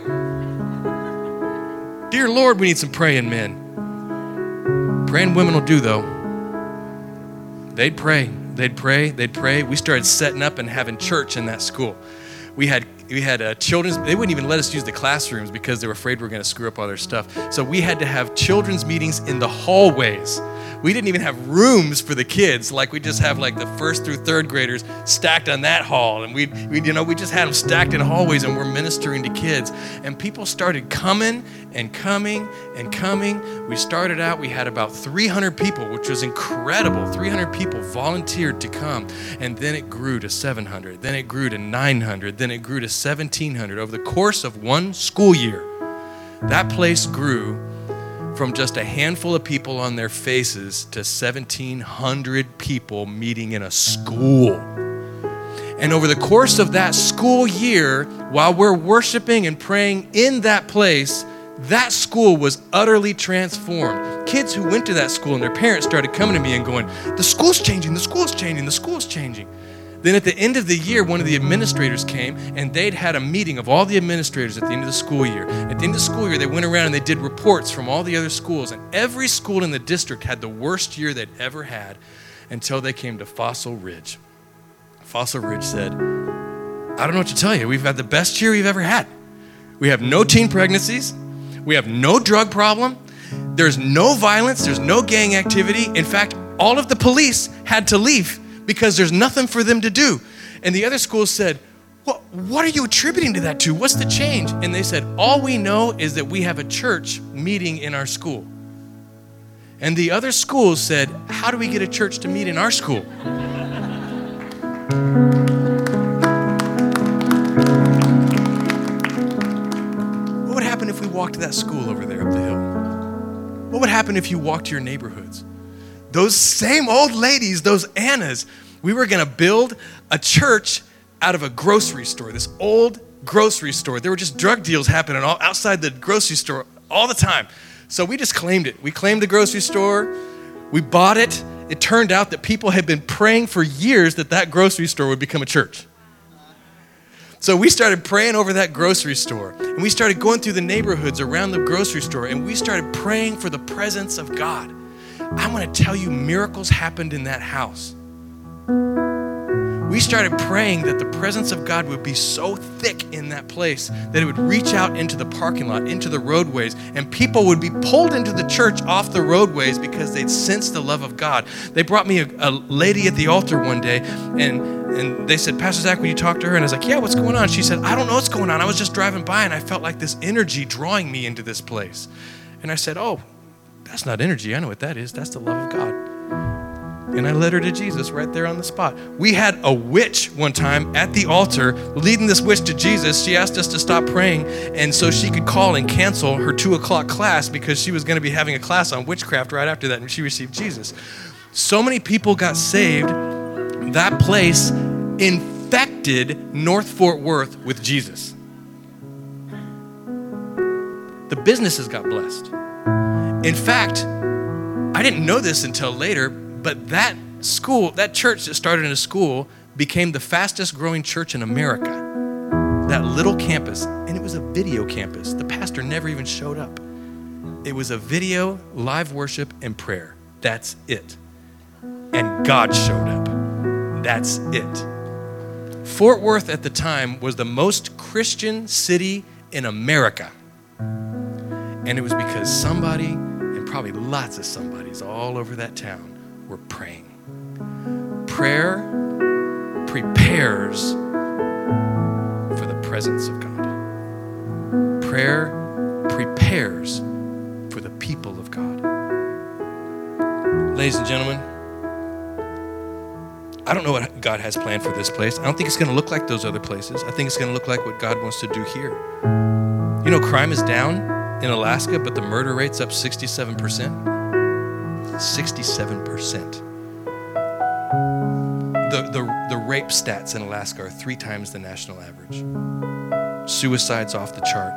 Dear Lord, we need some praying men. Praying women will do, though. They'd pray, they'd pray, they'd pray. We started setting up and having church in that school. We had we had uh, children's, they wouldn't even let us use the classrooms because they were afraid we were going to screw up all their stuff. So we had to have children's meetings in the hallways. We didn't even have rooms for the kids. Like we just have like the first through third graders stacked on that hall. And we, we you know, we just had them stacked in hallways and we're ministering to kids. And people started coming and coming and coming. We started out, we had about three hundred people, which was incredible. three hundred people volunteered to come. And then it grew to seven hundred. Then it grew to nine hundred. Then it grew to seventeen hundred. Over the course of one school year, that place grew from just a handful of people on their faces to seventeen hundred people meeting in a school. And over the course of that school year, while we're worshiping and praying in that place, that school was utterly transformed. Kids who went to that school and their parents started coming to me and going, the school's changing, the school's changing, the school's changing. Then at the end of the year, one of the administrators came, and they'd had a meeting of all the administrators at the end of the school year. At the end of the school year, they went around and they did reports from all the other schools, and every school in the district had the worst year they'd ever had until they came to Fossil Ridge. Fossil Ridge said, I don't know what to tell you. We've had the best year we've ever had. We have no teen pregnancies. We have no drug problem. There's no violence. There's no gang activity. In fact, all of the police had to leave because there's nothing for them to do. And the other schools said, what, what are you attributing to that to? What's the change? And they said, all we know is that we have a church meeting in our school. And the other schools said, how do we get a church to meet in our school? What would happen if we walked to that school over there up the hill? What would happen if you walked to your neighborhoods? Those same old ladies, those Annas, we were going to build a church out of a grocery store, this old grocery store. There were just drug deals happening all outside the grocery store all the time. So we just claimed it. We claimed the grocery store. We bought it. It turned out that people had been praying for years that that grocery store would become a church. So we started praying over that grocery store, and we started going through the neighborhoods around the grocery store, and we started praying for the presence of God. I want to tell you, miracles happened in that house. We started praying that the presence of God would be so thick in that place that it would reach out into the parking lot, into the roadways, and people would be pulled into the church off the roadways because they'd sensed the love of God. They brought me a, a lady at the altar one day, and And they said, Pastor Zach, will you talk to her? And I was like, yeah, what's going on? She said, I don't know what's going on. I was just driving by and I felt like this energy drawing me into this place. And I said, oh, that's not energy. I know what that is. That's the love of God. And I led her to Jesus right there on the spot. We had a witch one time at the altar leading this witch to Jesus. She asked us to stop praying and so she could call and cancel her two o'clock class because she was going to be having a class on witchcraft right after that, and she received Jesus. So many people got saved. That place infected North Fort Worth with Jesus. The businesses got blessed. In fact, I didn't know this until later, but that school, that church that started in a school became the fastest growing church in America. That little campus, and it was a video campus. The pastor never even showed up. It was a video, live worship, and prayer. That's it. And God showed up. That's it. Fort Worth at the time was the most Christian city in America. And it was because somebody, and probably lots of somebodies all over that town, were praying. Prayer prepares for the presence of God. Prayer prepares for the people of God. Ladies and gentlemen, I don't know what God has planned for this place. I don't think it's going to look like those other places. I think it's going to look like what God wants to do here. You know, crime is down in Alaska, but the murder rate's up sixty-seven percent. sixty-seven percent. The, the, the rape stats in Alaska are three times the national average. Suicide's off the chart.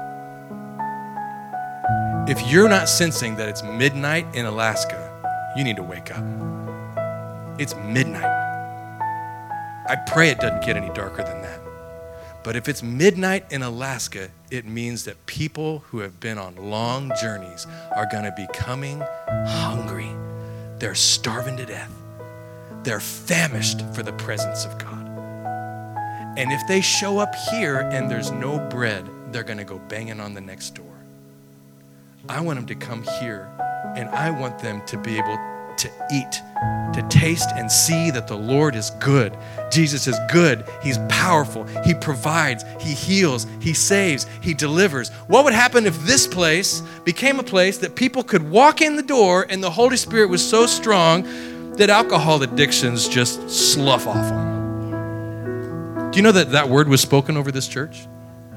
If you're not sensing that it's midnight in Alaska, you need to wake up. It's midnight. I pray it doesn't get any darker than that. But if it's midnight in Alaska, it means that people who have been on long journeys are going to be coming hungry. They're starving to death. They're famished for the presence of God. And if they show up here and there's no bread, they're going to go banging on the next door. I want them to come here, and I want them to be able to eat, to taste and see that the Lord is good. Jesus is good. He's powerful. He provides. He heals. He saves. He delivers. What would happen if this place became a place that people could walk in the door and the Holy Spirit was so strong that alcohol addictions just slough off them? Do you know that that word was spoken over this church?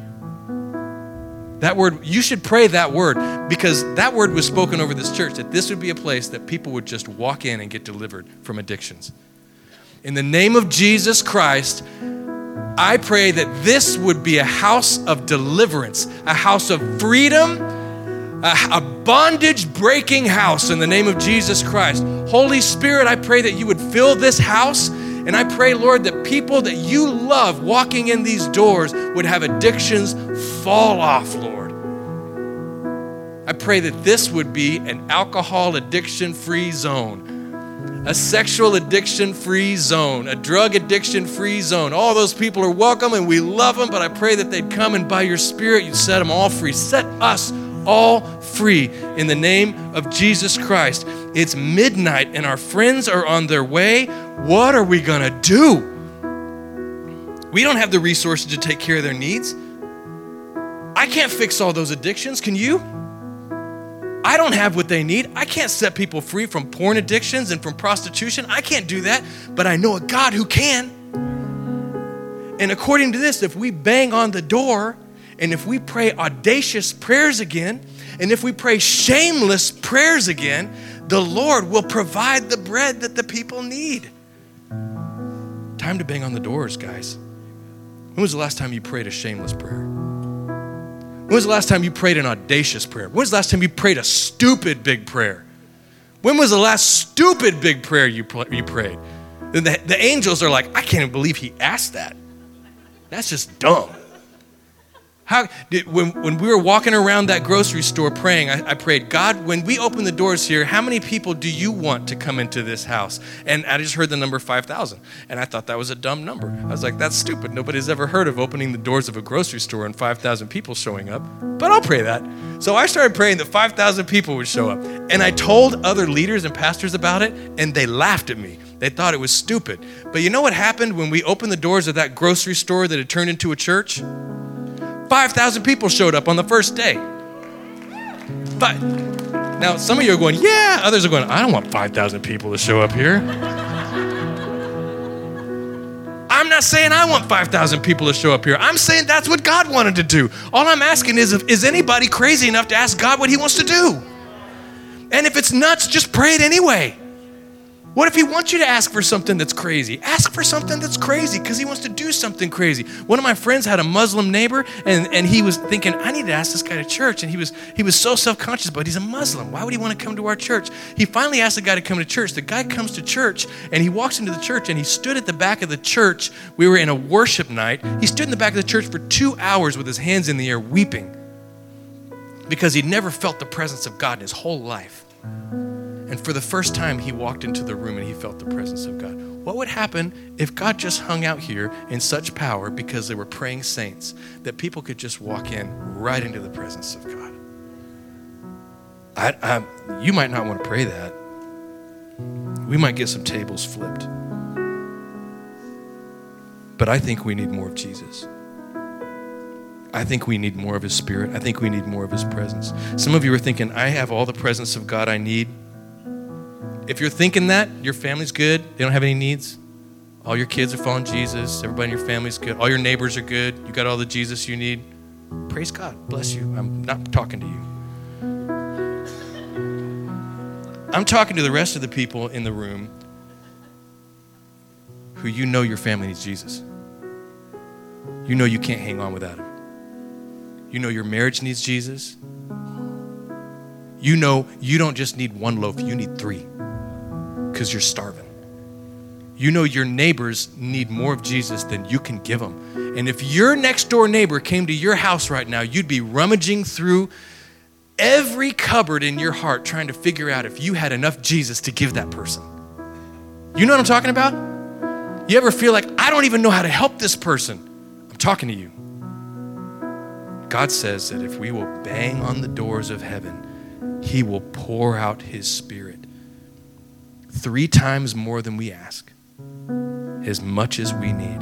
That word, you should pray that word, because that word was spoken over this church, that this would be a place that people would just walk in and get delivered from addictions. In the name of Jesus Christ, I pray that this would be a house of deliverance, a house of freedom, a, a bondage-breaking house in the name of Jesus Christ. Holy Spirit, I pray that you would fill this house And I pray, Lord, that people that you love walking in these doors would have addictions fall off, Lord. I pray that this would be an alcohol addiction-free zone, a sexual addiction-free zone, a drug addiction-free zone. All those people are welcome and we love them, but I pray that they'd come and by your Spirit, you'd set them all free. Set us all free in the name of Jesus Christ. It's midnight and our friends are on their way. What are we gonna do? We don't have the resources to take care of their needs. I can't fix all those addictions, can you? I don't have what they need. I can't set people free from porn addictions and from prostitution. I can't do that, but I know a God who can. And according to this, if we bang on the door and if we pray audacious prayers again, and if we pray shameless prayers again, the Lord will provide the bread that the people need. Time to bang on the doors, guys. When was the last time you prayed a shameless prayer? When was the last time you prayed an audacious prayer? When was the last time you prayed a stupid big prayer? When was the last stupid big prayer you, you prayed? And the, the angels are like, I can't even believe he asked that. That's just dumb. How did, when, when we were walking around that grocery store praying, I, I prayed, God, when we open the doors here, how many people do you want to come into this house? And I just heard the number five thousand. And I thought that was a dumb number. I was like, that's stupid. Nobody's ever heard of opening the doors of a grocery store and five thousand people showing up. But I'll pray that. So I started praying that five thousand people would show up. And I told other leaders and pastors about it, and they laughed at me. They thought it was stupid. But you know what happened when we opened the doors of that grocery store that had turned into a church? five thousand people showed up on the first day. But now some of you are going, yeah. Others are going, I don't want five thousand people to show up here. I'm not saying I want five thousand people to show up here. I'm saying that's what God wanted to do. All I'm asking is, if, is anybody crazy enough to ask God what he wants to do? And if it's nuts, just pray it anyway. What if he wants you to ask for something that's crazy? Ask for something that's crazy because he wants to do something crazy. One of my friends had a Muslim neighbor, and, and he was thinking, I need to ask this guy to church. And he was he was so self-conscious, but he's a Muslim. Why would he want to come to our church? He finally asked the guy to come to church. The guy comes to church, and he walks into the church, and he stood at the back of the church. We were in a worship night. He stood in the back of the church for two hours with his hands in the air weeping because he'd never felt the presence of God in his whole life. And for the first time, he walked into the room and he felt the presence of God. What would happen if God just hung out here in such power because they were praying saints that people could just walk in right into the presence of God? I, I, you might not want to pray that. We might get some tables flipped. But I think we need more of Jesus. I think we need more of his Spirit. I think we need more of his presence. Some of you are thinking, I have all the presence of God I need. If you're thinking that, your family's good, they don't have any needs, all your kids are following Jesus, everybody in your family's good, all your neighbors are good, you got all the Jesus you need, praise God, bless you. I'm not talking to you. I'm talking to the rest of the people in the room who you know your family needs Jesus. You know you can't hang on without him. You know your marriage needs Jesus. You know you don't just need one loaf, you need three. Because you're starving. You know your neighbors need more of Jesus than you can give them. And if your next door neighbor came to your house right now, you'd be rummaging through every cupboard in your heart trying to figure out if you had enough Jesus to give that person. You know what I'm talking about? You ever feel like, I don't even know how to help this person? I'm talking to you. God says that if we will bang on the doors of heaven, he will pour out his Spirit. Three times more than we ask, as much as we need.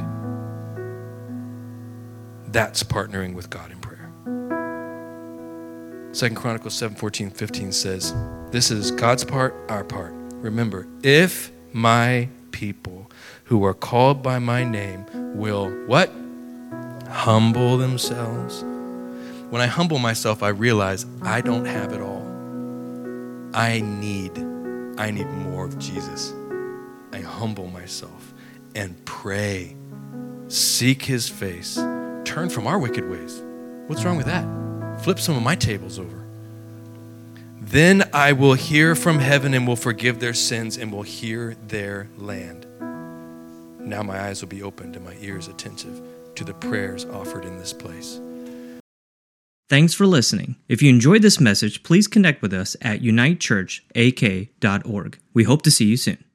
That's partnering with God in prayer. Second Chronicles seven, fourteen, fifteen says, this is God's part, our part. Remember, if my people who are called by my name will, what? Humble themselves. When I humble myself, I realize I don't have it all. I need I need more of Jesus. I humble myself and pray. Seek his face. Turn from our wicked ways. What's wrong with that? Flip some of my tables over. Then I will hear from heaven and will forgive their sins and will heal their land. Now my eyes will be opened and my ears attentive to the prayers offered in this place. Thanks for listening. If you enjoyed this message, please connect with us at unite church a k dot org. We hope to see you soon.